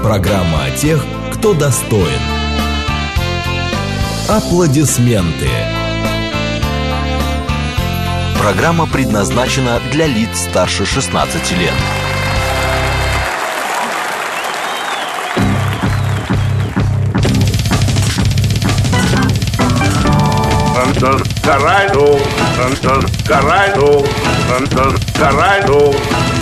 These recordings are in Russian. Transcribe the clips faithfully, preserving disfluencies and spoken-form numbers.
Программа о тех, кто достоин. Аплодисменты. Программа предназначена для лиц старше шестнадцати лет. Карайду, карайду, карайду.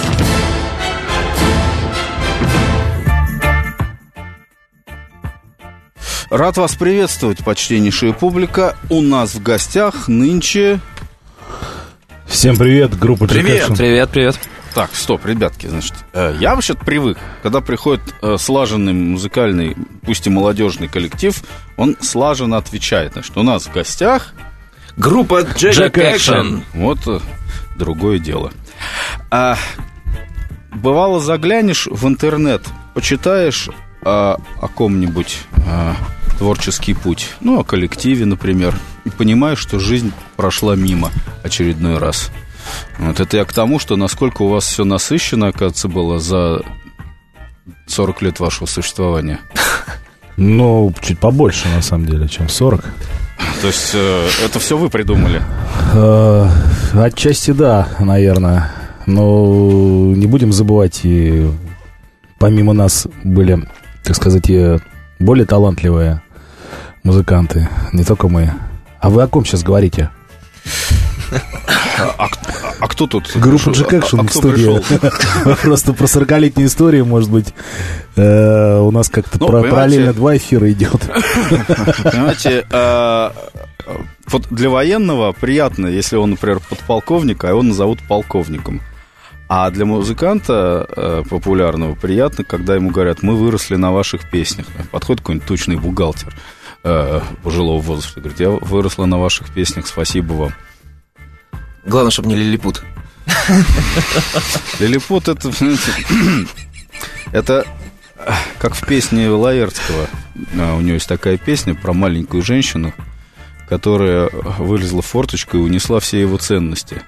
Рад вас приветствовать, почтеннейшая публика. У нас в гостях нынче... Всем привет, группа Jack Привет, Action. привет, привет. Так, стоп, ребятки, значит, я вообще-то привык, когда приходит слаженный музыкальный, пусть и молодежный коллектив, он слаженно отвечает. Значит, у нас в гостях... Группа Jack Action. Вот другое дело. А, бывало, заглянешь в интернет, почитаешь о, о ком-нибудь а, творческий путь, ну, о коллективе, например, и понимаешь, что жизнь прошла мимо очередной раз. Вот это я к тому, что насколько у вас все насыщенно, оказывается, было за сорок лет вашего существования. Ну, чуть побольше, на самом деле, чем сорок. То есть э, это все вы придумали? Э, отчасти да, наверное. Но не будем забывать, и помимо нас были, так сказать, и более талантливые музыканты. Не только мы. А вы о ком сейчас говорите? А, а, а кто тут? Группа Jack Action а, а в студии. Просто про сорокалетнюю историю, может быть, э, у нас как-то ну, про, параллельно два эфира идет. Понимаете, э, вот для военного приятно, если он, например, подполковник, а его назовут полковником. А для музыканта э, популярного приятно, когда ему говорят: мы выросли на ваших песнях. Подходит какой-нибудь тучный бухгалтер э, пожилого возраста, говорит: я выросла на ваших песнях, спасибо вам. Главное, чтобы не лилипут. Лилипут это, это как в песне Лаэртского. У него есть такая песня про маленькую женщину, которая вылезла в форточку и унесла все его ценности.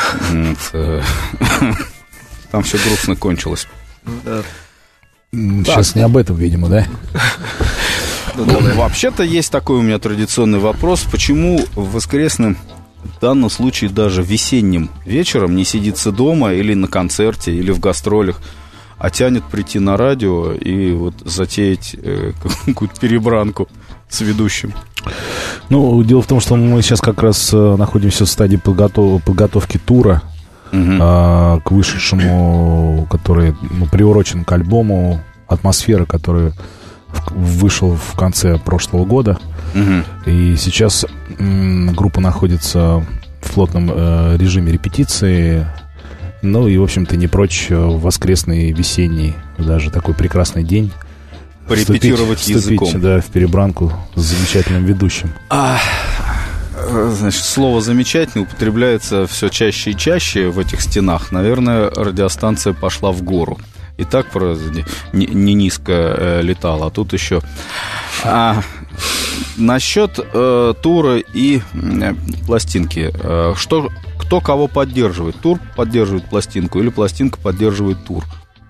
Там все грустно кончилось. Сейчас так. Не об этом, видимо, да? Ну, вообще-то есть такой у меня традиционный вопрос: почему в воскресном, в данном случае даже весенним вечером, не сидится дома или на концерте, или в гастролях, а тянет прийти на радио и вот затеять э, какую-то перебранку с ведущим? Ну, дело в том, что мы сейчас как раз э, находимся в стадии подготов... подготовки тура, угу. э, к вышедшему, который ну, приурочен к альбому «Атмосфера», который в... вышел в конце прошлого года. Угу. И сейчас м, группа находится в плотном э, режиме репетиции. Ну и, в общем-то, не прочь в воскресный, весенний, даже такой прекрасный день порепетировать вступить, языком. Вступить, да, в перебранку с замечательным ведущим. А, значит, слово «замечательный» употребляется все чаще и чаще в этих стенах. Наверное, радиостанция пошла в гору. И так не, не низко э, летала, а тут еще... А, насчет э, тура и э, пластинки. Э, что, кто кого поддерживает? Тур поддерживает пластинку или пластинка поддерживает тур?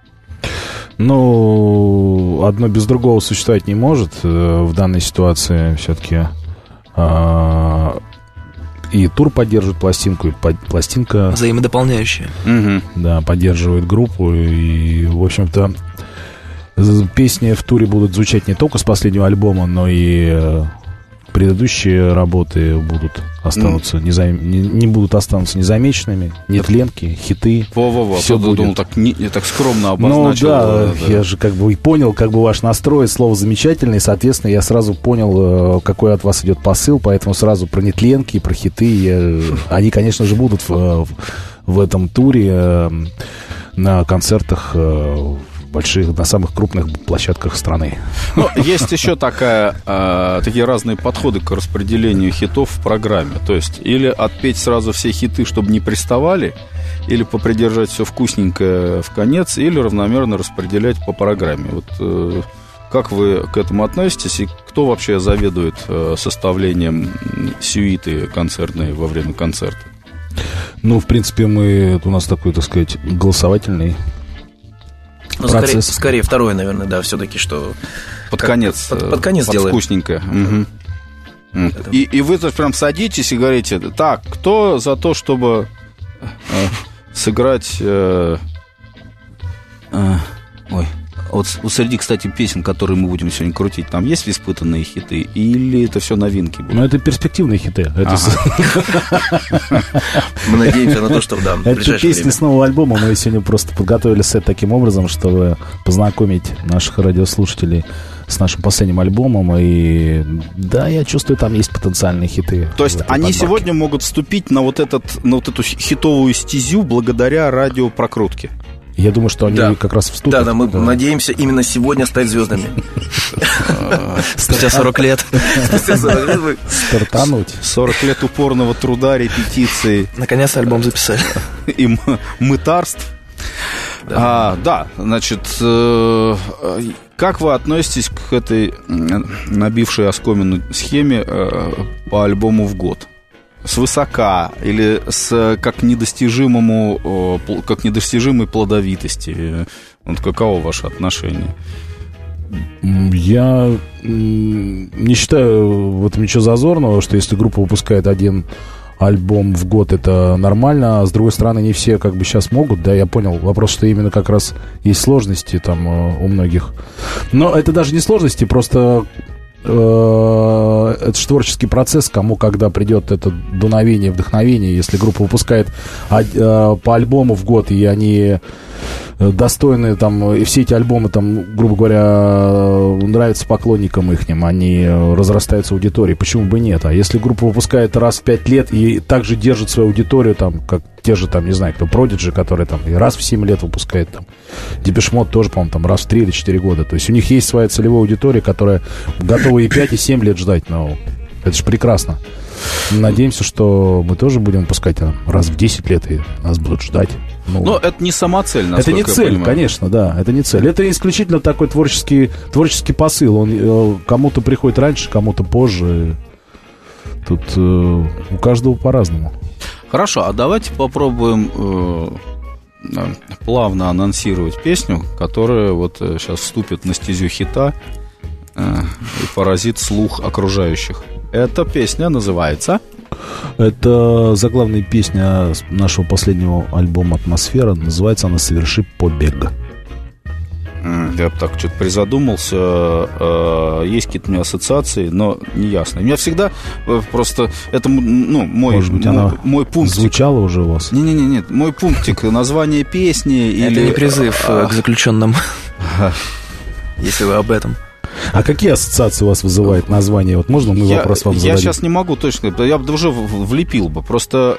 Ну, одно без другого существовать не может. Э, в данной ситуации все-таки э, и тур поддерживает пластинку, и под, пластинка... Взаимодополняющая. Угу. Да, поддерживает группу. И, в общем-то, песни в туре будут звучать не только с последнего альбома, но и э, предыдущие работы будут останутся mm. незам... не, не будут останутся незамеченными. Нетленки, хиты. Во-во-во, все будет. Думал, так, не, я так скромно обозначил. Ну да, да, да, я же как бы и понял, как бы ваш настрой, слово «замечательный», и, соответственно, я сразу понял, какой от вас идет посыл, поэтому сразу про нетленки, про хиты, я... они, конечно же, будут в, в этом туре на концертах больших, на самых крупных площадках страны. Ну, есть еще такая, э, такие разные подходы к распределению хитов в программе. То есть или отпеть сразу все хиты, чтобы не приставали, или попридержать все вкусненькое в конец, или равномерно распределять по программе. Вот э, как вы к этому относитесь, и кто вообще заведует э, составлением сюиты концертной во время концерта? Ну, в принципе, мы, у нас такой, так сказать, голосовательный Ну, процесс. Скорее, скорее второе, наверное, да, все-таки, что... Под как, конец. Под, под конец под делаем. Вкусненькое. Угу. И, и вы тут прям садитесь и говорите: так, кто за то, чтобы э, сыграть... Э, э, ой... Вот, вот среди, кстати, песен, которые мы будем сегодня крутить, там есть испытанные хиты? Или это все новинки будут? Ну, это перспективные хиты. Это Ага. Мы надеемся на то, что, да, в Это ближайшее песни время. с нового альбома. Мы сегодня просто подготовили сет таким образом, чтобы познакомить наших радиослушателей с нашим последним альбомом. И да, я чувствую, там есть потенциальные хиты. То есть в этой они подборке. сегодня могут вступить на вот, этот, на вот эту хитовую стезю благодаря радиопрокрутке. Я думаю, что они Да. как раз вступят. Да, да, мы надеемся именно сегодня стать звездами. Спустя сорок лет. Спустя сорок лет мы... Стартануть. сорок лет упорного труда, репетиции Наконец альбом записали. и м- мытарств. Да, а, да значит, э, как вы относитесь к этой м, набившей оскомину схеме э, по альбому в год? Свысока или с как недостижимому, э, пл- как недостижимой плодовитости? Э, Вот каково ваше отношение? М, Я м, не считаю в этом ничего зазорного, что если группа выпускает один альбом в год, это нормально, а с другой стороны, не все как бы сейчас могут, да, я понял. Вопрос, что именно как раз есть сложности там э, у многих. Но это даже не сложности, просто э, это же творческий процесс, кому когда придет это дуновение, вдохновение. Если группа выпускает а- э, по альбому в год, и они достойные там, и все эти альбомы там, грубо говоря, нравятся поклонникам ихним, они разрастаются аудиторией, почему бы нет? А если группа выпускает раз в пять лет и также держит свою аудиторию, там, как те же, там, не знаю, кто, Prodigy, который там и раз в семь лет выпускает, там, Depeche Mode тоже, по-моему, там, раз в три или четыре года, то есть у них есть своя целевая аудитория, которая готова и пять, и семь лет ждать, но это же прекрасно. Надеемся, что мы тоже будем выпускать там, раз в десять лет, и нас будут ждать. Ну, Но это не самоцель, это насколько не я цель, понимаю. конечно, да, это не цель. Это исключительно такой творческий, творческий посыл. Он э, кому-то приходит раньше, кому-то позже. Тут э, у каждого по-разному. Хорошо, а давайте попробуем э, э, плавно анонсировать песню, которая вот э, сейчас вступит на стезю хита э, и поразит слух окружающих. Эта песня называется... Это заглавная песня нашего последнего альбома «Атмосфера». Называется она «Соверши побег». Я бы так что-то призадумался. э, Есть какие-то у меня ассоциации, но не ясно. У меня всегда э, просто... Это ну, мой, Может быть, мой, она мой пунктик. звучала уже у вас? Не-не-не, нет, мой пунктик, название песни или... Это не призыв а, э, к заключенным. Если вы об этом. А какие ассоциации у вас вызывает название? Вот можно мы я, вопрос вам я зададим? сейчас не могу точно, я бы уже в- влепил бы. Просто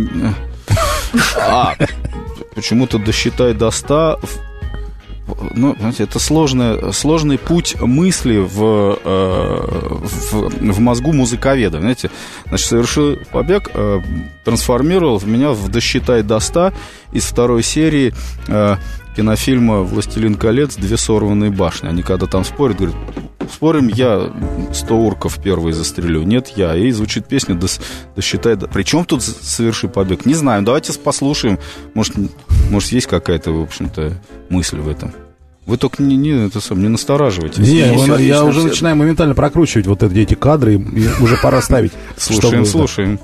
а, почему-то досчитай до ста. Ну, знаете, это сложный, сложный путь мысли в, э, в, в мозгу музыковеда. Знаете, значит, совершил побег, э, трансформировал в меня в «Досчитай до ста» из второй серии э, кинофильма «Властелин колец. Две сорванные башни». Они когда там спорят, говорят: спорим, я сто урков первый застрелю. Нет, я. И звучит песня «Дос, «Досчитай до...» При чем тут «Соверши побег»? Не знаю, давайте послушаем. Может, может есть какая-то, в общем-то, мысль в этом. Вы только не, не, это сам, не настораживайтесь. Не, Если я, я отлично уже все. начинаю моментально прокручивать вот эти, эти кадры, и, и уже пора ставить. Слушаем, чтобы- слушаем.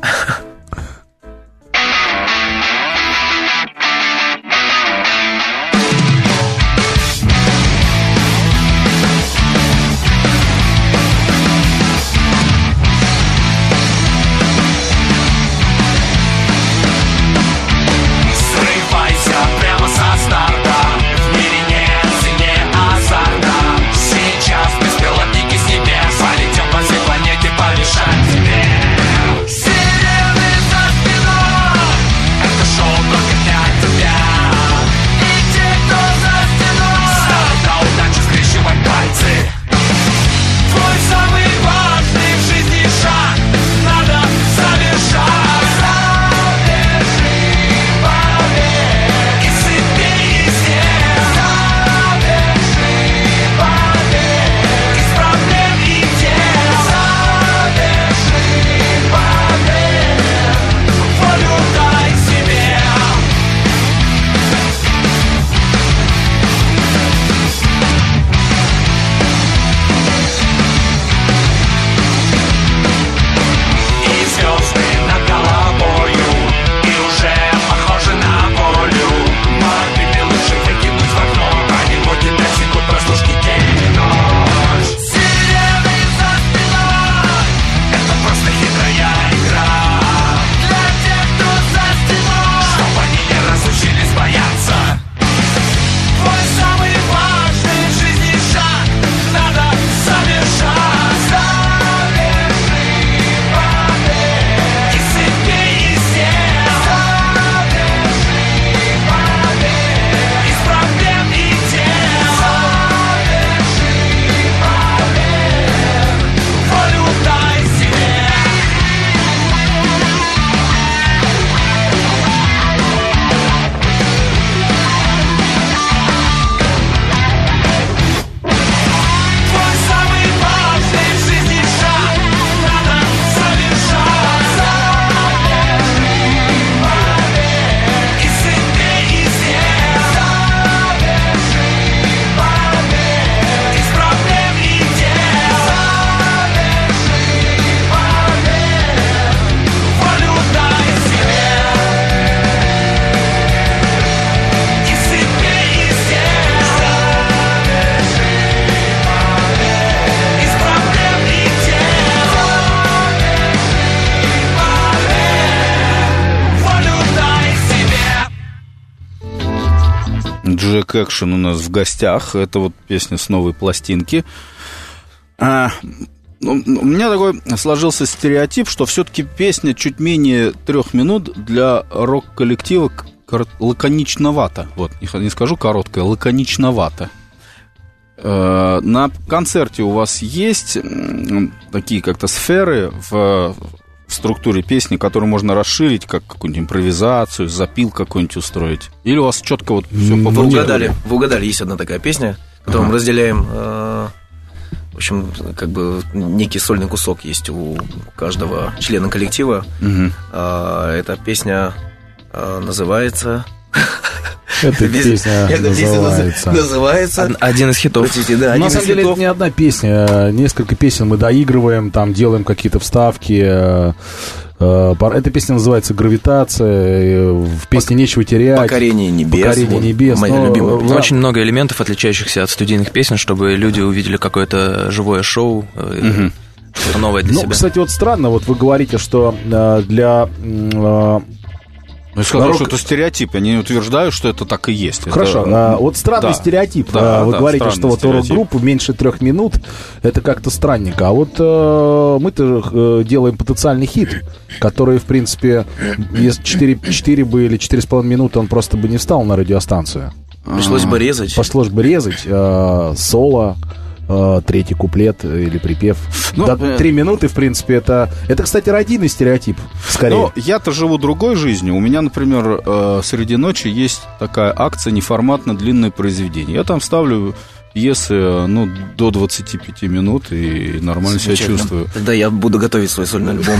Срывайся прямо со старта. В мире нет цене азарта. Сейчас беспилотники с небес полетят по всей планете помешать тебе. Сирены Джек Экшен у нас в гостях. Это вот песня с новой пластинки. А, ну, у меня такой сложился стереотип, что все-таки песня чуть менее трех минут для рок-коллектива лаконичновато. Вот, не скажу короткая, лаконичновато. А, на концерте у вас есть такие как-то сферы в... в структуре песни, которую можно расширить, как какую-нибудь импровизацию, запил какой-нибудь устроить? Или у вас четко вот все по Вы угадали, вы угадали, есть одна такая песня, которую ага. мы разделяем, э, в общем, как бы некий сольный кусок есть у каждого члена коллектива. Угу. Э, эта песня э, называется... Эта песня называется... называется... Один из хитов. Простите, да, На самом деле, это не одна песня. Несколько песен мы доигрываем, там делаем какие-то вставки. Эта песня называется «Гравитация». В песне «Нечего терять». «Покорение небес». «Покорение небес». Моя любимая. Да. Очень много элементов, отличающихся от студийных песен, чтобы люди увидели какое-то живое шоу, угу. что-то новое для ну, себя. Кстати, вот странно, вот вы говорите, что для... Ну, я сказал, что это стереотип. Я не утверждаю, что это так и есть. Хорошо. Это... А, вот странный да. стереотип. Да, вы да, говорите, что вот рок-группу меньше трех минут, это как-то странненько. А вот э, мы-то э, делаем потенциальный хит, который, в принципе, если четыре бы или четыре с половиной минуты, он просто бы не встал на радиостанцию. Пришлось бы резать. Пришлось бы резать. Э, соло. Третий куплет или припев. Ну, да, три минуты, в принципе, это... Это, кстати, родийный стереотип, скорее. Ну, я-то живу другой жизнью. У меня, например, э, среди ночи есть такая акция «Неформатно длинное произведение». Я там ставлю пьесы, ну, до двадцати пяти минут и нормально себя чувствую. Тогда я буду готовить свой сольный альбом.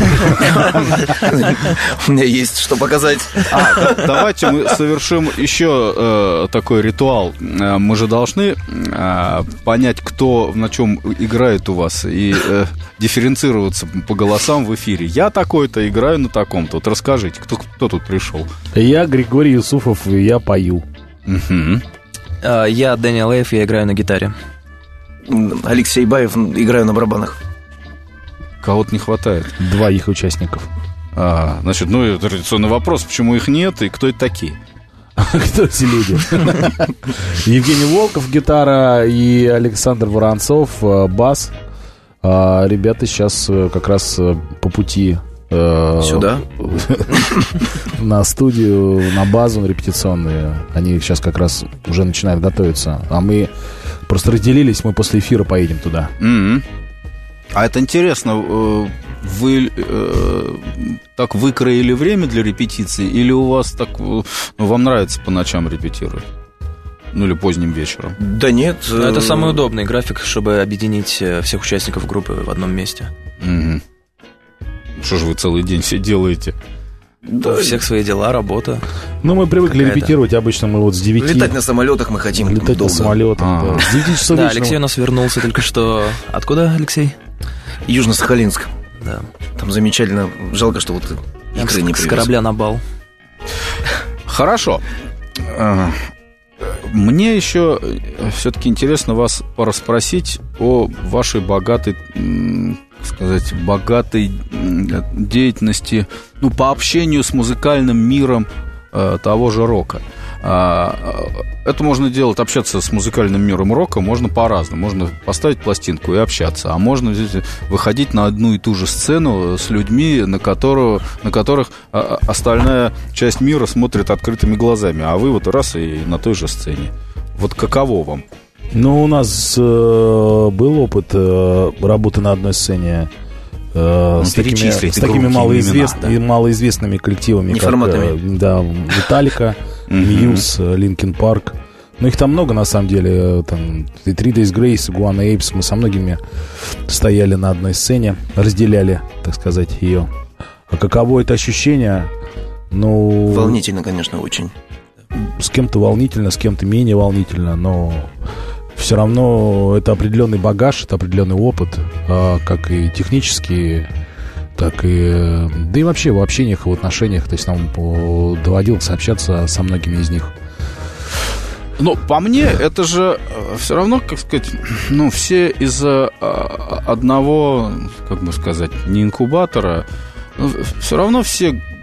У меня есть что показать. Давайте мы совершим еще такой ритуал. Мы же должны понять, кто на чем играет у вас, и дифференцироваться по голосам в эфире. Я такой-то играю на таком-то. Вот расскажите, кто, кто тут пришел? Я Григорий Юсуфов, и я пою. Угу. Я Дэниел Эйв, я играю на гитаре. Алексей Баев, играю на барабанах. Кого-то не хватает. Двоих участников. А, значит, ну, это традиционный вопрос, почему их нет и кто это такие? Кто эти люди? Евгений Волков, гитара, и Александр Воронцов, бас. Ребята сейчас как раз по пути... Сюда? На студию, на базу, на репетиционную. Они сейчас как раз уже начинают готовиться. А мы просто разделились, мы после эфира поедем туда. Mm-hmm. А это интересно, вы э, так выкроили время для репетиции, или у вас так, ну, вам нравится по ночам репетировать? Ну, или поздним вечером? Да нет. Но это самый удобный график, чтобы объединить всех участников группы в одном месте. Mm-hmm. Что же вы целый день все делаете? Да, у всех свои дела, работа. Ну, мы привыкли какая-то. Репетировать. Обычно мы вот с девяти... Летать на самолетах мы хотим. Летать долго. На самолетах, А-а-а. да. С девяти часов да, вечера. Алексей у нас вернулся только что... Откуда, Алексей? Южно-Сахалинск. Да. Там замечательно. Жалко, что вот икры не привез. С корабля на бал. Хорошо. Мне еще все-таки интересно вас порасспросить о вашей богатой... сказать, богатой деятельности, ну, по общению с музыкальным миром э, того же рока. А, это можно делать, общаться с музыкальным миром рока можно по-разному. Можно поставить пластинку и общаться, а можно выходить на одну и ту же сцену с людьми, на, которого, на которых остальная часть мира смотрит открытыми глазами, а вы вот раз и на той же сцене. Вот каково вам? Ну, у нас э, был опыт э, работы на одной сцене э, ну, с такими, с такими малоизвест... имена, да. малоизвестными коллективами, неформатными. Как, э, да, Metallica, Muse, Linkin Park. Ну, их там много, на самом деле. Там и Three Days Grace, Guana Apes. Мы со многими стояли на одной сцене, разделяли, так сказать, ее. А каково это ощущение? Ну... Волнительно, конечно, очень. С кем-то волнительно, с кем-то менее волнительно, но все равно это определенный багаж, это определенный опыт, как и технический, так и... Да и вообще в общениях и в отношениях. То есть нам доводилось общаться со многими из них. Ну, по мне, это же все равно, как сказать, ну, все из одного, как бы сказать, не инкубатора, все равно все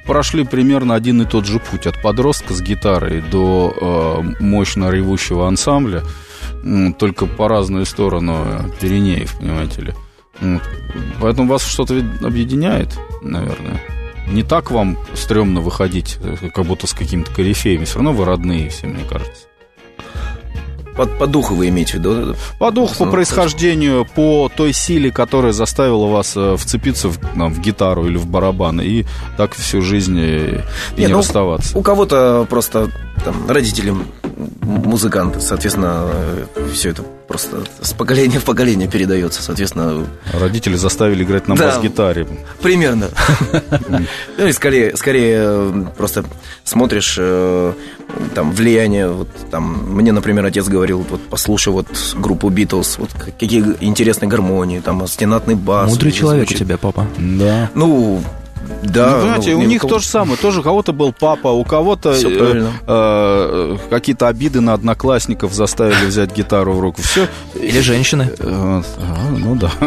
прошли примерно один и тот же путь. От подростка с гитарой до э, мощно ревущего ансамбля. Только по разную сторону Пиренеев, понимаете ли. Вот. Поэтому вас что-то объединяет, наверное. Не так вам стрёмно выходить, как будто с какими-то корифеями. Все равно вы родные все, мне кажется. По, по духу вы имеете в виду? По духу, по происхождению, по той силе, которая заставила вас вцепиться в, там, в гитару или в барабаны и так всю жизнь и, и не, не ну, расставаться. У кого-то просто там, родители музыканты, соответственно, все это просто с поколения в поколение передается, соответственно. Родители заставили играть на да, бас-гитаре. Примерно. Ну и скорее, скорее просто смотришь там влияние. Вот там мне, например, отец говорил: вот послушай вот группу Битлз, вот какие интересные гармонии, там остенатный бас. Мудрый человек у тебя, папа. Да. Ну. Да, ну, понимаете, ну, у них кого... то же самое. Тоже у кого-то был папа, у кого-то э, э, какие-то обиды на одноклассников заставили взять гитару в руку. Все. Или женщины. А, ну да.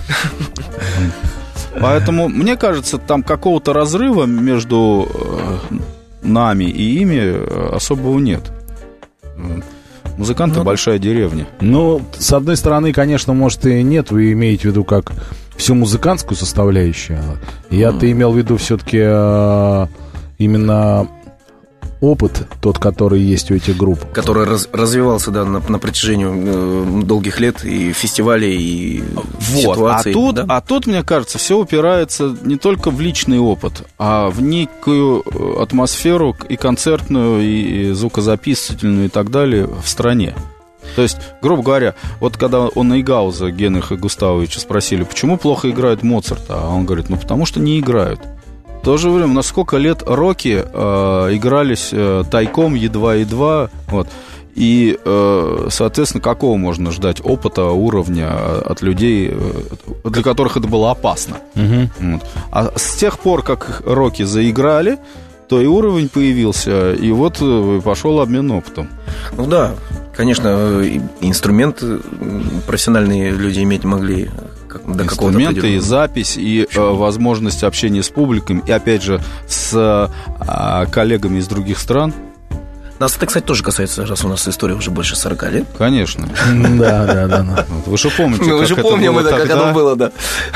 Поэтому, мне кажется, там какого-то разрыва между нами и ими особого нет. Музыканты ну, большая деревня. Ну, с одной стороны, конечно, может и нет. Вы имеете в виду как всю музыкантскую составляющую. Я-то mm. имел в виду все-таки э, именно опыт, тот, который есть у этих групп. Который раз, развивался, да, на, на протяжении э, долгих лет и фестивалей, и вот. ситуаций. А тут, да? а тут, мне кажется, все упирается не только в личный опыт, а в некую атмосферу и концертную, и звукозаписывательную, и так далее в стране. То есть, грубо говоря, вот когда у Нейгауза Генриха Густавовича спросили, почему плохо играют Моцарта, а он говорит, ну потому что не играют. В то же время, на сколько лет роки э, игрались э, тайком, едва-едва, вот. И, э, соответственно, какого можно ждать опыта, уровня от людей, э, для которых это было опасно. Угу. Вот. А с тех пор, как роки заиграли, то и уровень появился, и вот пошел обмен опытом. Ну да, конечно, инструменты профессиональные люди иметь могли как, до какого-то инструменты, и запись, и э, возможность общения с публикой, и опять же с э, коллегами из других стран. Нас это, кстати, тоже касается, раз у нас история уже больше сорока лет. Конечно. Да, да, да. Вы же помните, Мы же помним, как оно было, да.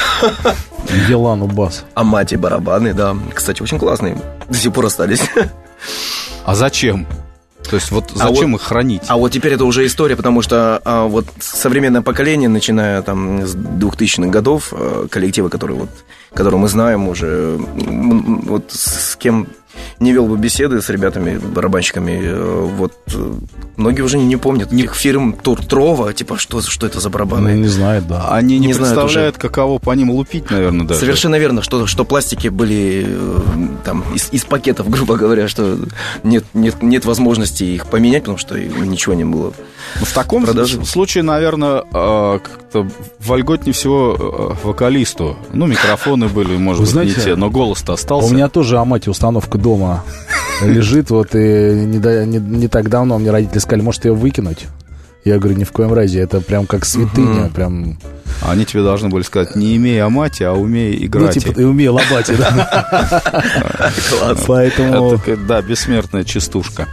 Елану бас. Амати барабаны, да. Кстати, очень классные. До сих пор остались. А зачем? То есть вот зачем а вот, их хранить? А вот теперь это уже история, потому что а, вот современное поколение, начиная там с двухтысячных годов, коллективы, которые вот, которые мы знаем уже, вот с кем не вел бы беседы с ребятами, барабанщиками, вот многие уже не помнят этих фирм Туртрова, типа что, что это за барабаны. Ну, не знают, да. Они не, не представляют, каково по ним лупить, наверное, даже. Совершенно верно, что, что пластики были там из, из пакетов, грубо говоря, что нет, нет, нет возможности их поменять, потому что ничего не было. В таком продаже. случае, наверное, как-то вольготнее всего вокалисту. Ну, микрофоны были, может Вы быть, знаете, не те, но голос-то остался. У меня тоже Амати установка дома лежит, вот, и не, не, не так давно мне родители сказали, может, ее выкинуть? Я говорю, ни в коем разе, это прям как святыня, прям... Они тебе должны были сказать, не имей Амати, а умей играть. Ну, типа, и умей лобати, да. Поэтому... Да, бессмертная частушка.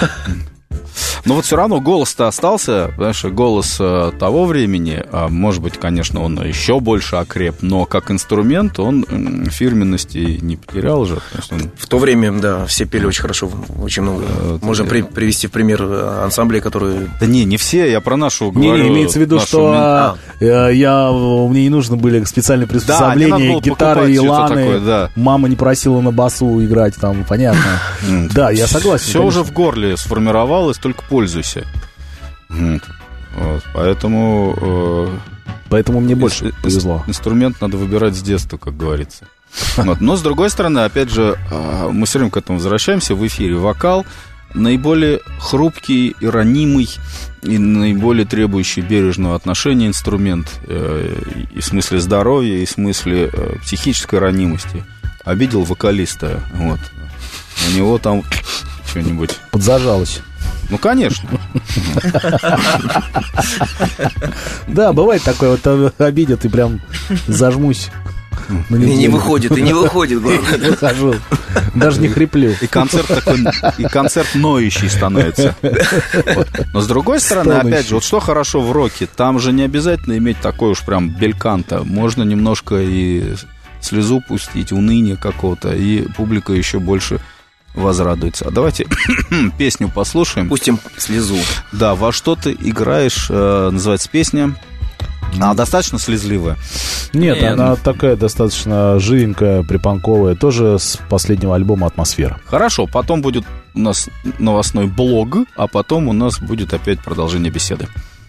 Но вот все равно голос-то остался, знаешь, голос э, того времени, а, может быть, конечно, он еще больше окреп, но как инструмент он э, фирменности не потерял уже. Он... В то время, да, все пели очень хорошо, очень много. Э, Можем при, привести в пример ансамбли, которые... Да не, не все, я про нашу говорю. Не, не, имеется в виду, что а. я, мне не нужно были специальные приспособления, да, гитары и ланы. Такое, да. Мама не просила на басу играть, там, понятно. Да, я согласен. Все уже в горле сформировалось, только пользуйся. Вот. Поэтому... Э, Поэтому мне больше ин- повезло. Инструмент надо выбирать с детства, как говорится. Вот. Но, с другой стороны, опять же, э, мы все время к этому возвращаемся. В эфире вокал наиболее хрупкий и ранимый, и наиболее требующий бережного отношения инструмент. Э, и в смысле здоровья, и в смысле э, психической ранимости. Обидел вокалиста. Вот. У него там что-нибудь... Подзажалось. Ну, конечно. Да, бывает такое, вот обидят и прям зажмусь. И не выходит, и не выходит, главное. Выхожу. Даже не хриплю. И концерт такой, и концерт ноющий становится. Но с другой стороны, опять же, вот что хорошо в роке, там же не обязательно иметь такой уж прям бельканто. Можно немножко и слезу пустить, уныние какого-то, и публика еще больше возрадуется. А давайте песню послушаем. Пустим слезу. Да, во что ты играешь, э, называется песня. Она достаточно слезливая? Нет, Нет. она такая достаточно живенькая, припанковая. Тоже с последнего альбома «Атмосфера». Хорошо, потом будет у нас новостной блог, а потом у нас будет опять продолжение беседы.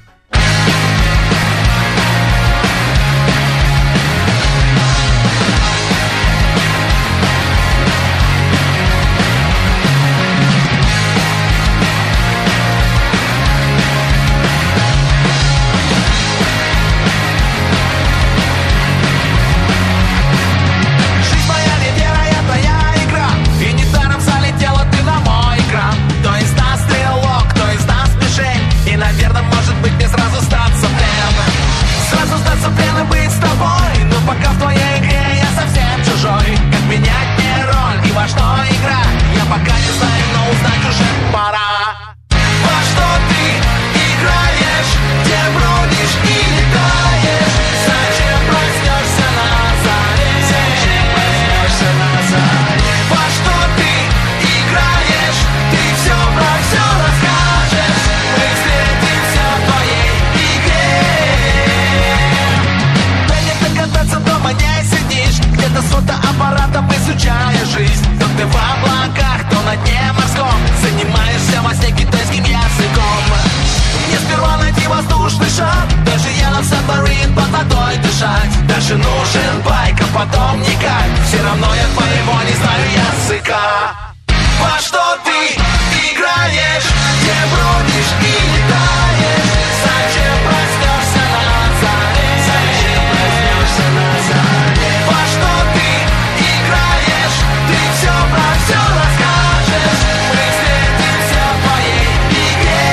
Даже нужен байк, а потом никак. Все равно я твоего не знаю языка. Во что ты играешь, где бродишь и летаешь? Зачем проснешься на заре? Зачем проснешься на заре? Во что ты играешь, ты все про все расскажешь. Мы встретимся в твоей игре.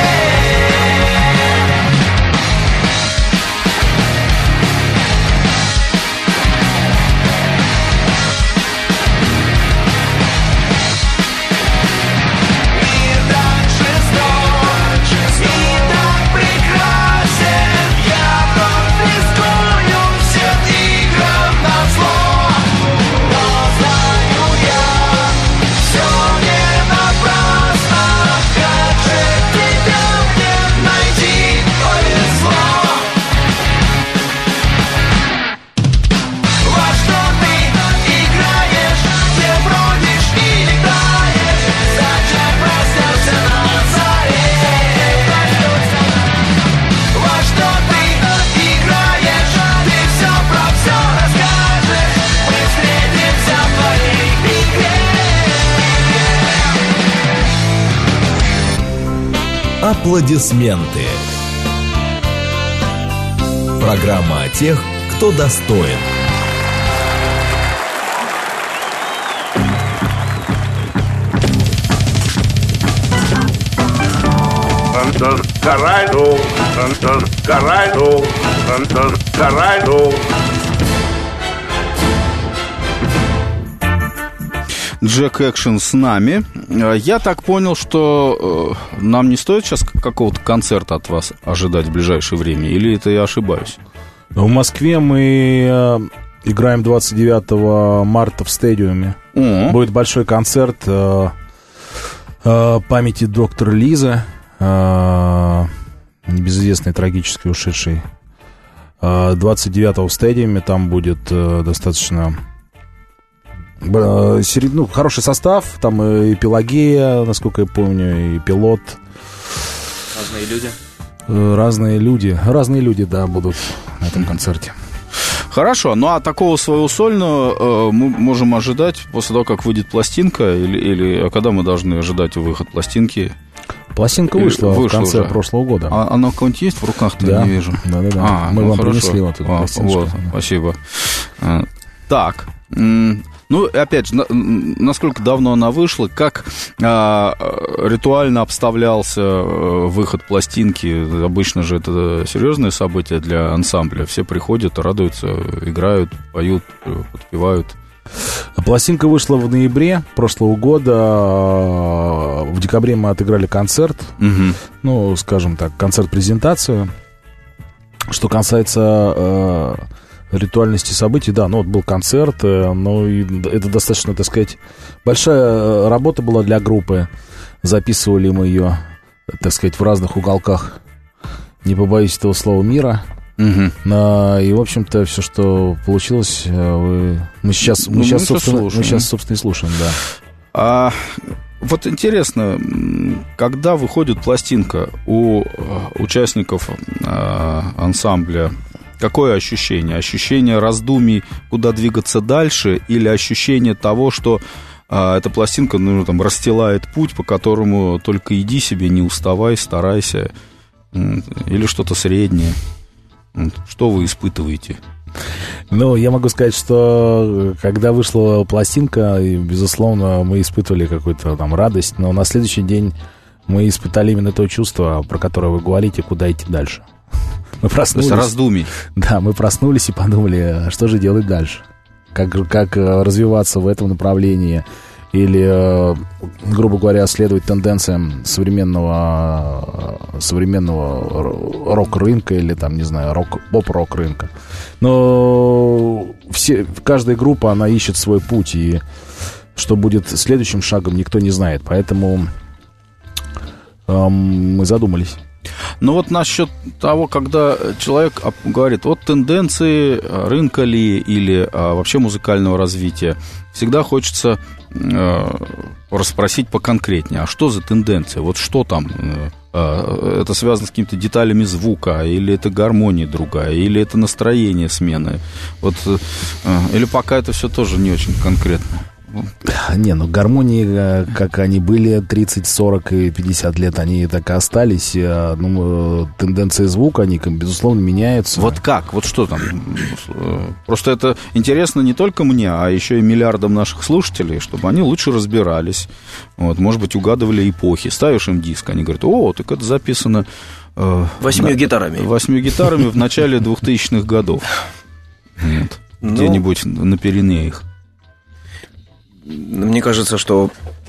Аплодисменты. Программа о тех, кто достоин. Карайду, карайду, карайду. Джек Экшн с нами. Я так понял, что э, нам не стоит сейчас какого-то концерта от вас ожидать в ближайшее время, или это я ошибаюсь? В Москве мы э, играем двадцать девятого марта в стадиуме. О. Будет большой концерт э, э, памяти доктора Лизы, э, небезызвестной, трагически ушедшей. Э, двадцать девятого в стадиуме, там будет э, достаточно... Ну, хороший состав, там и Пелагея, насколько я помню, и Пилот. Разные люди. Разные люди, разные люди, да, будут на этом концерте. Хорошо, ну а такого своего сольного э, мы можем ожидать после того, как выйдет пластинка, или, или а когда мы должны ожидать выход пластинки? Пластинка вышла, вышла в конце уже. прошлого года. А она какой-нибудь есть в руках-то? Да. Я не вижу. Да, да, да. А, мы ну, вам хорошо. принесли вот эту а, пластиночку. Вот, спасибо. А, так. М- Ну, опять же, на, насколько давно она вышла, как а, ритуально обставлялся выход пластинки. Обычно же это серьезное событие для ансамбля. Все приходят, радуются, играют, поют, подпевают. Пластинка вышла в ноябре прошлого года. В декабре мы отыграли концерт. Угу. Ну, скажем так, концерт-презентацию. Что касается э, ритуальности событий, да, ну вот был концерт, э, но это достаточно, так сказать, большая работа была для группы. Записывали мы ее, так сказать, в разных уголках, не побоюсь этого слова, мира. Угу. Но, и, в общем-то, все, что получилось, вы, мы сейчас, мы, ну, сейчас, мы, собственно, мы сейчас, собственно, и слушаем, да. А вот интересно, когда выходит пластинка у участников а, ансамбля, какое ощущение? Ощущение раздумий, куда двигаться дальше, или ощущение того, что а, эта пластинка, ну, там, расстилает путь, по которому только иди себе, не уставай, старайся, или что-то среднее? Что вы испытываете? Ну, я могу сказать, что когда вышла пластинка, безусловно, мы испытывали какую-то там радость, но на следующий день мы испытали именно то чувство, про которое вы говорите, куда идти дальше. Мы проснулись. То есть раздумий. Да, мы проснулись и подумали, что же делать дальше, как, как развиваться в этом направлении. Или, грубо говоря, следовать тенденциям современного, современного рок-рынка или, там, не знаю, рок, поп-рок рынка. Но все, каждая группа, она ищет свой путь, и что будет следующим шагом, никто не знает. Поэтому эм, мы задумались. Ну вот насчет того, когда человек говорит, вот тенденции рынка ли или а, вообще музыкального развития, всегда хочется э, расспросить поконкретнее, а что за тенденции, вот что там, э, это связано с какими-то деталями звука, или это гармония другая, или это настроение смены, вот, э, или пока это все тоже не очень конкретно. Не, ну гармонии, как они были тридцать, сорок и пятьдесят лет, они так и остались. Ну, тенденции звука, они, безусловно, меняются. Вот как? Вот что там? Просто это интересно не только мне, а еще и миллиардам наших слушателей, чтобы они лучше разбирались. Вот, может быть, угадывали эпохи. Ставишь им диск, они говорят, о, так это записано... Э, восьмью на, гитарами. Восьмью гитарами в начале двухтысячных годов. Вот, ну, где-нибудь на Пиренеях. Мне кажется, что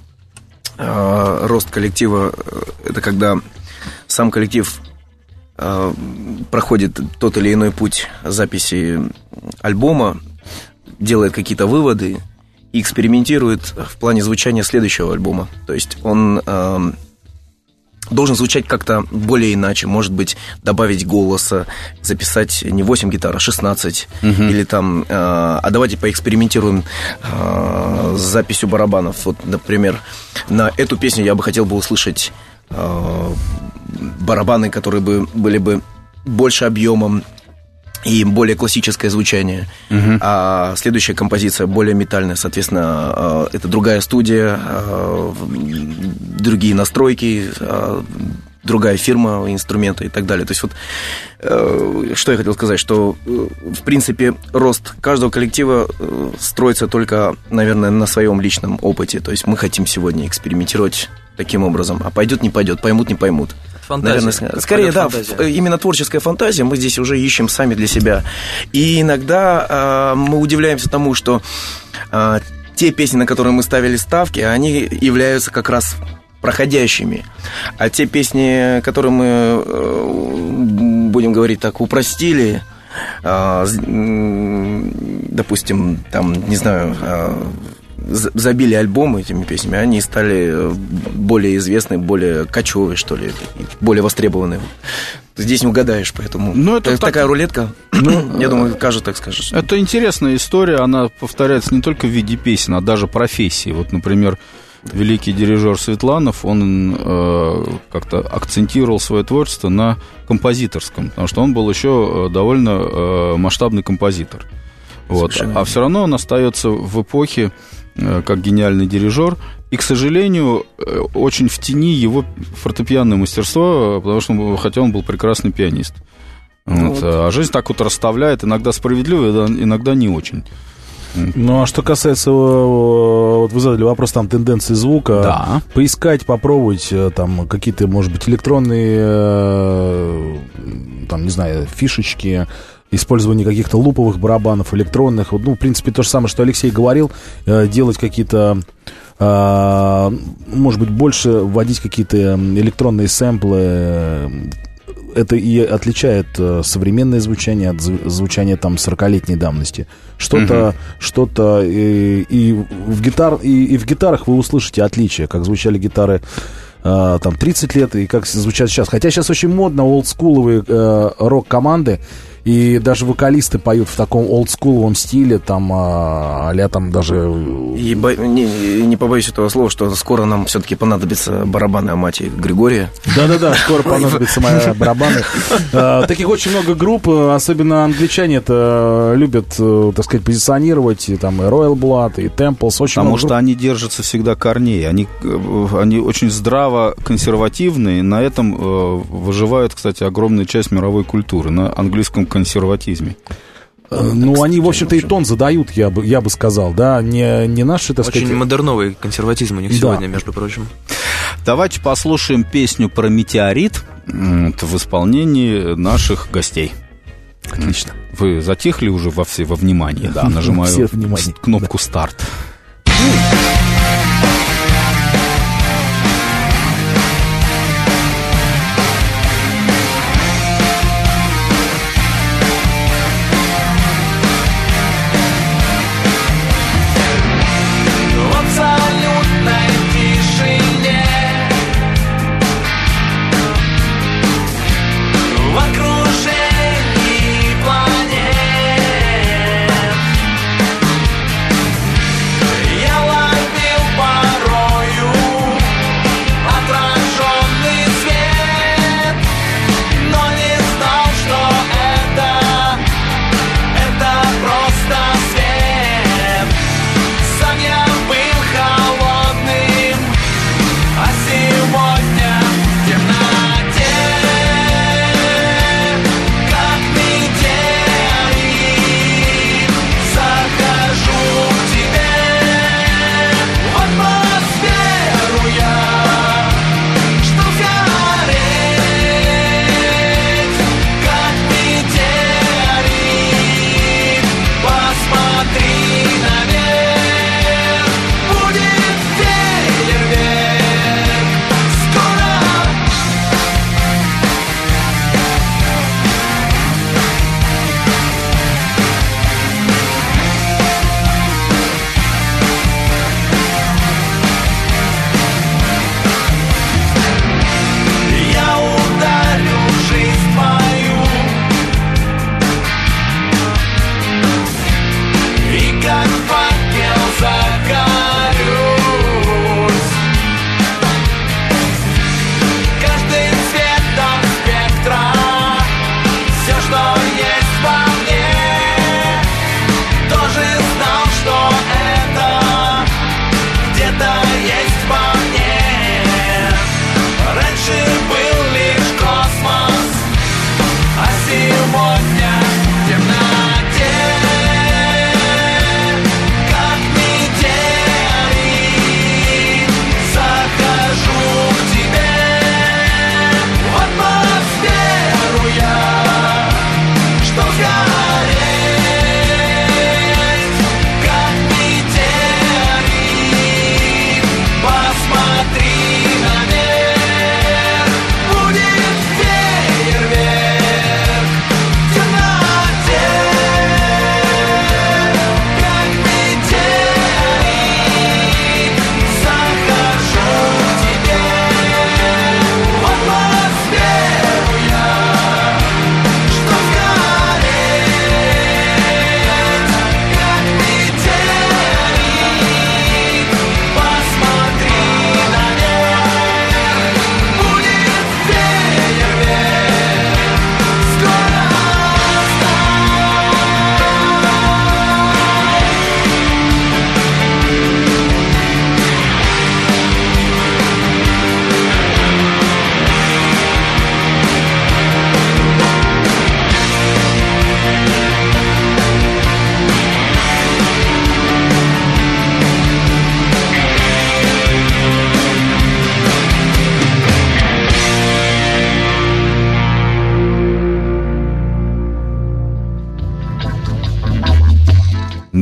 э, рост коллектива – это когда сам коллектив э, проходит тот или иной путь записи альбома, делает какие-то выводы и экспериментирует в плане звучания следующего альбома. То есть он э, должен звучать как-то более иначе, может быть, добавить голоса, записать не восемь гитар, а шестнадцать, угу. Или там, э, а давайте поэкспериментируем э, с записью барабанов. Вот, например, на эту песню я бы хотел бы услышать э, барабаны, которые бы были бы больше объемом и более классическое звучание. Uh-huh. А следующая композиция более метальная, соответственно, это другая студия, другие настройки, другая фирма инструмента и так далее. То есть вот, что я хотел сказать, что, в принципе, рост каждого коллектива строится только, наверное, на своем личном опыте. То есть мы хотим сегодня экспериментировать таким образом, а пойдет, не пойдет, поймут, не поймут. Фантазия. Наверное, скорее, да, фантазия. Именно творческая фантазия, мы здесь уже ищем сами для себя. И иногда э, мы удивляемся тому, что э, те песни, на которые мы ставили ставки, они являются как раз проходящими. А те песни, которые мы, э, будем говорить так, упростили, э, допустим, там, не знаю... Э, забили альбомы этими песнями, они стали более известны, более кочевые, что ли, более востребованные. Здесь не угадаешь, поэтому ну, это так, так... такая рулетка. Ну, я думаю, каждый так скажет. Это интересная история, она повторяется не только в виде песен, а даже профессии. Вот, например, великий дирижер Светланов, он э, как-то акцентировал свое творчество на композиторском, потому что он был еще довольно э, масштабный композитор. Вот. А все равно он остается в эпохе как гениальный дирижер, и, к сожалению, очень в тени его фортепианное мастерство, потому что, хотя он был прекрасный пианист. Вот. Вот. А жизнь так вот расставляет, иногда справедливо, иногда не очень. Ну, а что касается, вот вы задали вопрос, там, тенденции звука. Да. Поискать, попробовать, там, какие-то, может быть, электронные, там, не знаю, фишечки, использование каких-то луповых барабанов, электронных. Ну, в принципе, то же самое, что Алексей говорил, делать какие-то, может быть, больше вводить какие-то электронные сэмплы. Это и отличает современное звучание от звучания там сорокалетней давности. Что-то, uh-huh. что-то и, и, в гитар, и, и в гитарах вы услышите отличия, как звучали гитары э, там тридцать лет и как звучат сейчас. Хотя сейчас очень модно олдскуловые э, рок-команды, и даже вокалисты поют в таком олдскуловом стиле, там, а, а-ля там даже... И бо... не, не побоюсь этого слова, что скоро нам все-таки понадобятся барабаны Амати Григория. Да-да-да, скоро понадобятся мои барабаны. Таких очень много групп, особенно англичане это любят, так сказать, позиционировать, и там и Royal Blood, и Temples, очень Потому много что групп. они держатся всегда корней, они, они очень здраво консервативные, на этом выживает, кстати, огромная часть мировой культуры, на английском консерватизме. Ну, кстати, они, в общем-то, и тон задают, я бы, я бы сказал, да, не, не наши, так сказать... Очень модерновый консерватизм у них да. сегодня, между прочим. Давайте послушаем песню про метеорит в исполнении наших гостей. Отлично. Вы затихли уже во все во внимании? Да, нажимаю кнопку да. «Старт». Я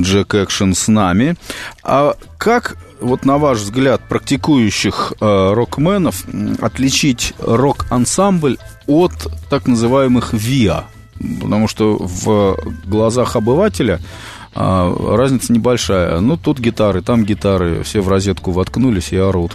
Джек Экшен с нами. А как, вот на ваш взгляд, практикующих э, рокменов отличить рок-ансамбль от так называемых ви эй? Потому что в глазах обывателя э, разница небольшая. Ну, тут гитары, там гитары, все в розетку воткнулись и орут.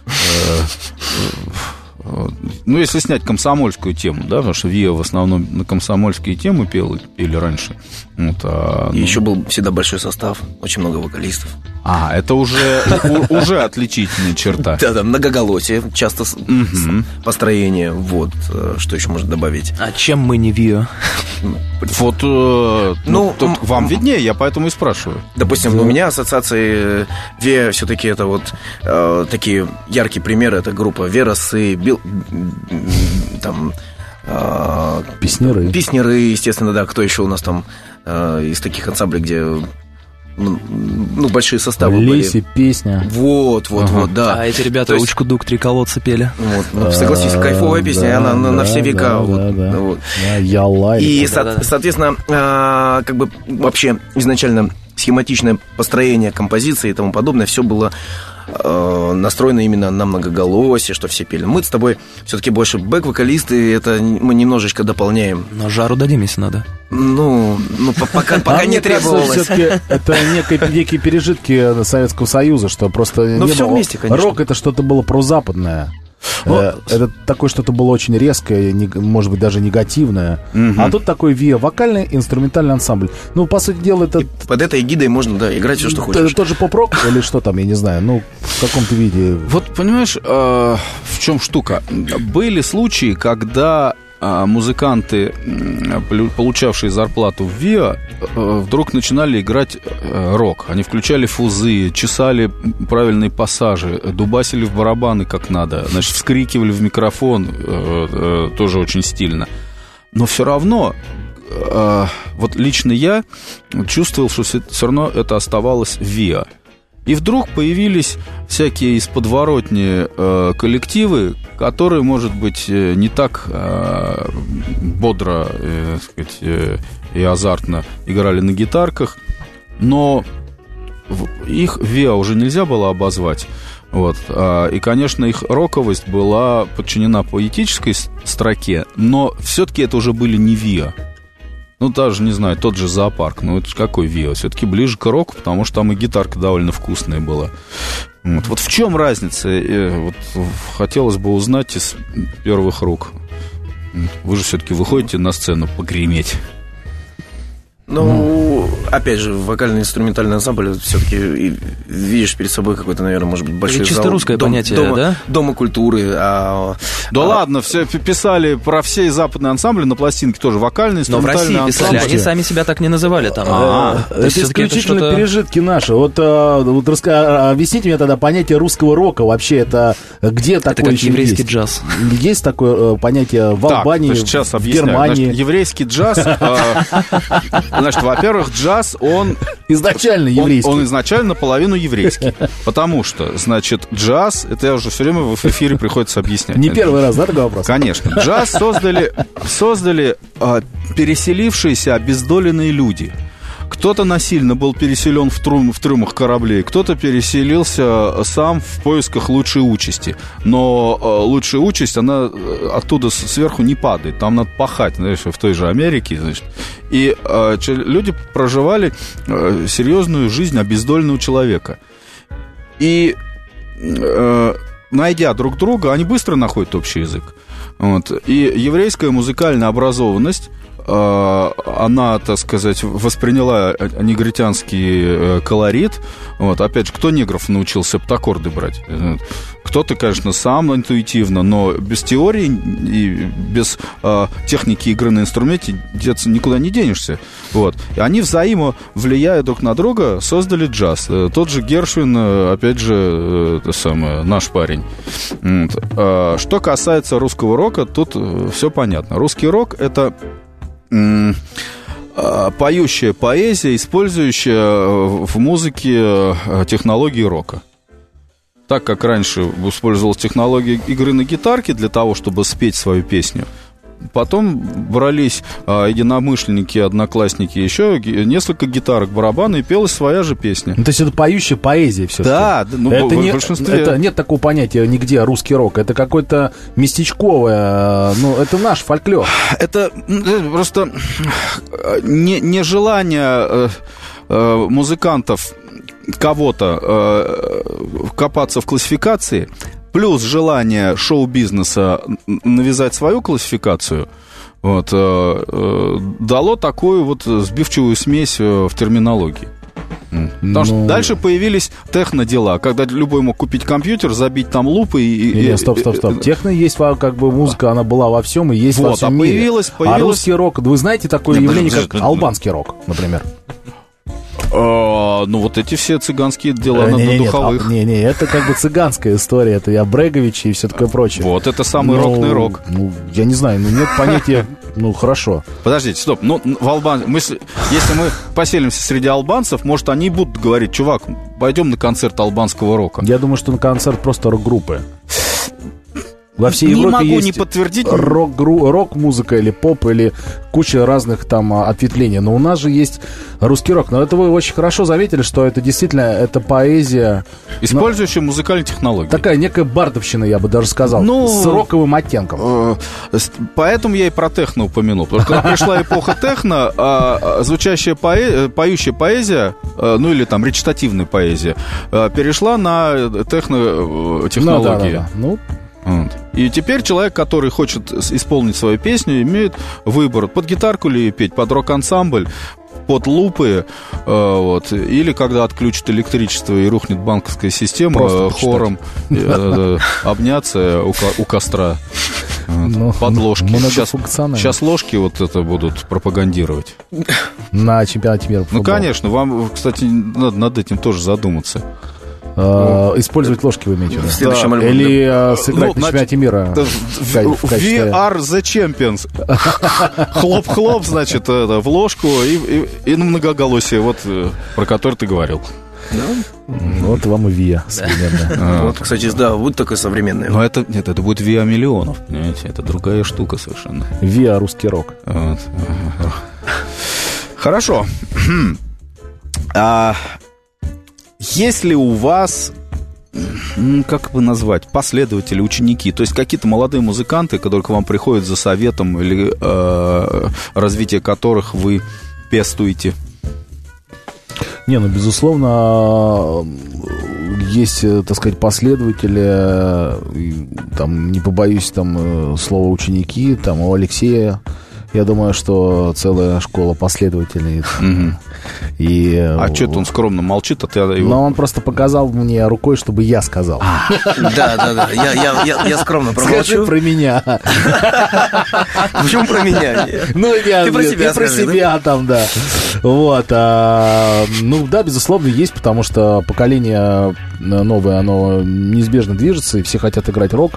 Ну, если снять комсомольскую тему, да, потому что Виа в основном на комсомольские темы пел, пели раньше. Вот, а, И ну... еще был всегда большой состав, очень много вокалистов. А, это уже, уже отличительная черта. Да-да, многоголосие, часто построение, вот, что еще можно добавить. А чем мы не Виа? Вот, ну, тут вам виднее, я поэтому и спрашиваю. Допустим, у меня ассоциации Виа все-таки это вот такие яркие примеры, это группа Верасы, Бил, там... Песняры. Песняры, естественно, да, кто еще у нас там из таких ансамблей, где... Ну, ну, большие составы Леси, были. Песня. Вот, вот, ага. вот, да. А эти ребята есть... Учку-дук, три колодца пели. Вот, ну, согласись, кайфовая песня, да, она да, на все века. Да, вот, да, да. Вот. Да, я лай. И, да, со- да, да. соответственно, а, как бы вообще изначально схематичное построение композиции и тому подобное, все было а, настроено именно на многоголосие, что все пели. Мы с тобой все-таки больше бэк-вокалисты, это мы немножечко дополняем. Но жару дадим, если надо. Ну, ну пока, пока а не мне кажется, требовалось. все-таки это некие, некие пережитки Советского Союза, что просто Ну, не все было... вместе, конечно. Рок — это что-то было прозападное. Э, Это такое что-то было очень резкое, не- может быть, даже негативное. А тут такой ВИА, вокальный инструментальный ансамбль. Ну, по сути дела, это... Под этой эгидой можно, да, играть все, что хочешь. Это тот же поп-рок или что там, я не знаю, ну, в каком-то виде. Вот, понимаешь, э, в чем штука? Были случаи, когда э, музыканты, э, получавшие зарплату в ВИА, э, вдруг начинали играть э, рок. Они включали фузы, чесали правильные пассажи, дубасили в барабаны как надо, значит, вскрикивали в микрофон, э, э, тоже очень стильно. Но все равно... э, вот лично я чувствовал, что все, все равно это оставалось ВИА. И вдруг появились всякие из подворотни э, коллективы, которые, может быть, э, не так э, бодро э, сказать, э, и азартно играли на гитарках, но их ВИА уже нельзя было обозвать. Вот. И, конечно, их роковость была подчинена поэтической строке, но все-таки это уже были не ВИА. Ну, даже, не знаю, тот же зоопарк. Ну, это же какой ВИА? Все-таки ближе к року, потому что там и гитарка довольно вкусная была. Вот, вот в чем разница? Вот, хотелось бы узнать из первых рук. Вы же все-таки выходите на сцену погреметь. Ну, опять же, вокально-инструментальный ансамбль все-таки видишь перед собой какой-то, наверное, может быть, большой это чисто зал. русское Дом, понятие, дома, да? Дома культуры. А, да а... ладно, все писали про все западные ансамбли на пластинке тоже вокальные, но в России ансамбль. писали, они сами себя так не называли там. А, а, это исключительно это пережитки наши. Вот, а, вот раска... объясните мне тогда понятие русского рока вообще, это где это такое как еще еврейский есть? Джаз. Есть такое понятие в Албании, сейчас в Германии? Значит, еврейский джаз, значит, во-первых, джаз, он... Изначально еврейский. Он, он изначально наполовину еврейский. Потому что, значит, джаз, это я уже все время в эфире приходится объяснять. Не первый раз, да, такой вопрос? Конечно. Джаз создали, создали а, переселившиеся обездоленные люди. Кто-то насильно был переселен в, трюм, в трюмах кораблей, кто-то переселился сам в поисках лучшей участи. Но э, лучшая участь, она оттуда сверху не падает. Там надо пахать, знаешь, в той же Америке. Значит. И э, люди проживали э, серьезную жизнь обездоленного человека. И, э, найдя друг друга, они быстро находят общий язык. Вот. И еврейская музыкальная образованность, она, так сказать, восприняла негритянский колорит. Вот. Опять же, кто негров научился септаккорды брать? Кто-то, конечно, сам интуитивно, но без теории и без э, техники игры на инструменте деться никуда не денешься. Вот. И они взаимо, влияя друг на друга, создали джаз. Тот же Гершвин, опять же, это самое, наш парень. Вот. Что касается русского рока, тут все понятно. Русский рок — это поющая поэзия, использующая в музыке технологии рока. Так как раньше использовалась технология игры на гитарке для того, чтобы спеть свою песню, потом брались а, единомышленники, одноклассники, еще г- несколько гитарок, барабаны, и пелась своя же песня. Ну, то есть это поющая поэзия все-таки. Да, ну, это в, не, в большинстве... это нет такого понятия нигде русский рок. Это какой-то местечковое, ну, это наш фольклор. Это просто не, не желание э, э, музыкантов кого-то э, копаться в классификации, плюс желание шоу-бизнеса навязать свою классификацию, вот, э, э, дало такую вот сбивчивую смесь в терминологии. Потому ну... что дальше появились техно-дела, когда любой мог купить компьютер, забить там лупы и... Не, не, стоп, стоп, стоп. Техно есть, как бы, музыка, она была во всем и есть вот, во всем а мире. Появилась, появилась... А русский рок, вы знаете такое не, явление, подожди, как подожди. албанский рок, например? А, ну, вот эти все цыганские дела на, не, на не, духовых. Не, не, это как бы цыганская история. Это я Брегович и все такое прочее. Вот, это самый ну, рокный рок. Ну, я не знаю, ну нет понятия, ну, хорошо. Подождите, стоп, ну, в Албан... мы, если мы поселимся среди албанцев, может, они будут говорить: чувак, пойдем на концерт албанского рока. Я думаю, что на концерт просто рок-группы. Во всей не Европе могу есть не подтвердить. Рок, рок-музыка или поп, или куча разных там ответвлений. Но у нас же есть русский рок. Но это вы очень хорошо заметили, что это действительно это поэзия, использующая музыкальные технологии. Такая некая бардовщина, я бы даже сказал, ну, с роковым оттенком. Поэтому я и про техно упомянул. Потому что когда пришла эпоха техно, звучащая поэ... поющая поэзия, ну или там речитативная поэзия, перешла на техно-технологии. Ну, да, да, да. Ну, вот. И теперь человек, который хочет исполнить свою песню, имеет выбор: под гитарку ли петь, под рок-ансамбль, под лупы, э, вот, или когда отключат электричество и рухнет банковская система, э, хором э, обняться у, у костра. Вот, ну, под ложки. Сейчас, сейчас ложки вот это будут пропагандировать. На чемпионате мира. Ну, конечно, вам, кстати, надо над этим тоже задуматься. Uh, использовать ложки вы имеете в виду? Да. Альбоме, или uh, сыграть ну, на чемпионате мира? Да, в, в качестве... We are the champions. Хлоп-хлоп, значит, это, в ложку и, и, и на многоголосие, вот, про который ты говорил. Да? Вот вам и ВИА современная. А. Вот, кстати, да, будет такое современное. Но это, нет, это будет ВИА миллионов, понимаете? Это другая штука совершенно. ВИА русский рок. Вот. Хорошо. А... Есть ли у вас, как бы назвать, последователи, ученики, то есть какие-то молодые музыканты, которые к вам приходят за советом или э, развитие которых вы пестуете? Не, ну, безусловно, есть, так сказать, последователи, там, не побоюсь там слова ученики, там, у Алексея, я думаю, что целая школа последователей. Угу. И... А что-то он скромно молчит, а ты его... Но он просто показал мне рукой, чтобы я сказал. Да, да, да, я скромно промолчу. Скажи про меня. Почему про меня? Ну, я... Ты про себя про себя там, да. Вот. Ну, да, безусловно, есть, потому что поколение новое, оно неизбежно движется, и все хотят играть рок.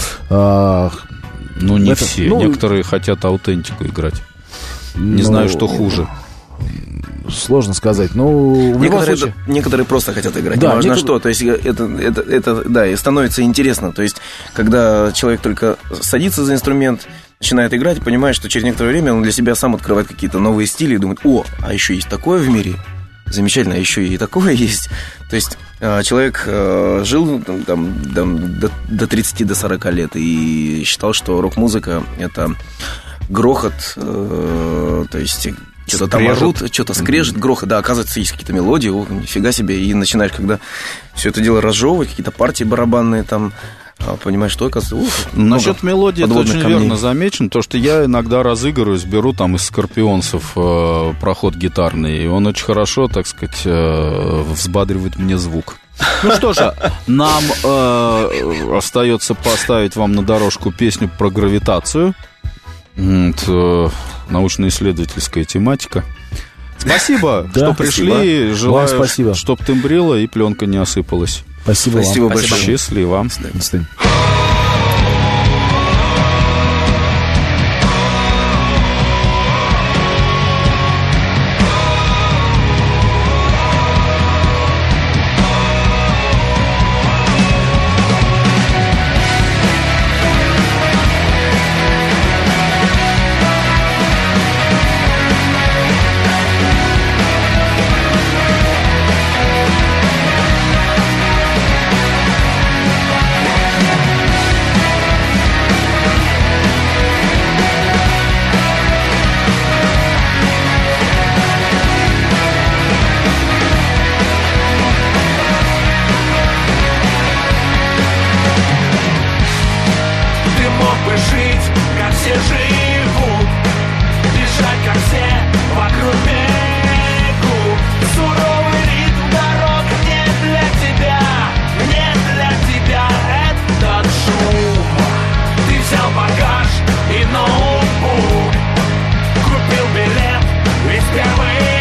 Ну, не это, все. Ну, некоторые хотят аутентику играть. Не ну, знаю, что хуже. Сложно сказать. Ну, некоторые, случае... некоторые просто хотят играть. Да, неважно некоторые... что. То есть это, это, это, да, и становится интересно. То есть, когда человек только садится за инструмент, начинает играть, понимает, что через некоторое время он для себя сам открывает какие-то новые стили и думает: о, а еще есть такое в мире. Замечательно, а еще и такое есть. То есть человек жил там, там, до, до тридцати, до сорока лет и считал, что рок-музыка — это грохот, э, то есть что-то там орут, что-то скрежет, грохот. Да, оказывается, есть какие-то мелодии, о, нифига себе. И начинаешь, когда все это дело разжевывать, какие-то партии барабанные там, понимаешь, что, оказывается... Насчет мелодии это очень камней. Верно замечено, то, что я иногда разыгрываюсь, беру там из скорпионцев э, проход гитарный, и он очень хорошо, так сказать, э, взбадривает мне звук. Ну что же, нам э, остается поставить вам на дорожку песню про гравитацию. Это научно-исследовательская тематика. Спасибо, да, что пришли. Желаю, чтобы тембрило и пленка не осыпалась. Спасибо, Спасибо вам. большое. Счастливо. До свидания. и ноутбук. Купил билет, ведь впервые